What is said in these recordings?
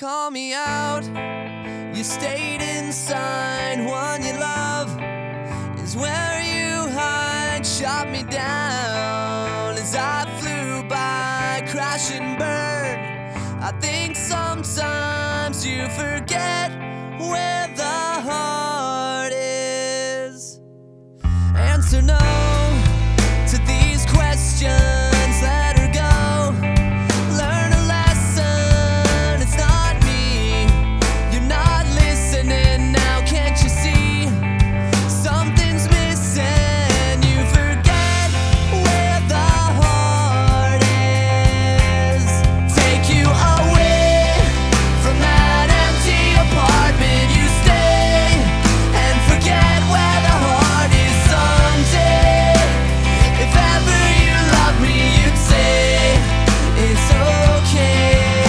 call me out. You stayed inside. One you love is where you hide. Shot me down as I flew by, crash and burn. I think sometimes you forget where the heart is. Answer no to these questions. Let her go. Learn a lesson. It's not me. You're not listening now. Can't you see? Something's missing. You forget where the heart is. Take you away from that empty apartment. You stay and forget where the heart is someday. If ever you love me, you'd say it's okay.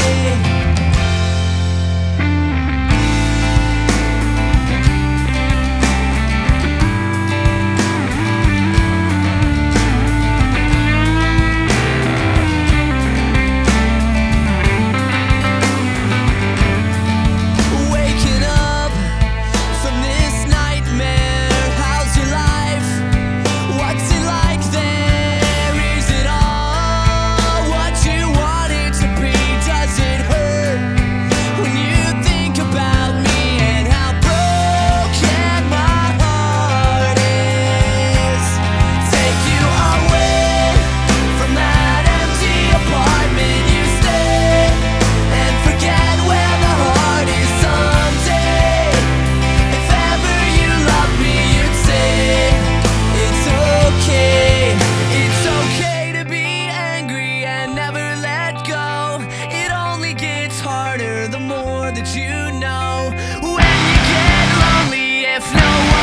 Waking up from this nightmare. How's your life? What's it like there? Is it all what you want it to be? Does it hurt when you think about me and how broken my heart is? Take you away from that empty apartment. You stay and forget where the heart is someday. If ever you love me, you'd say it's okay. It's okay to be angry and never let go. It only gets harder the more that you know. When you get lonely, if no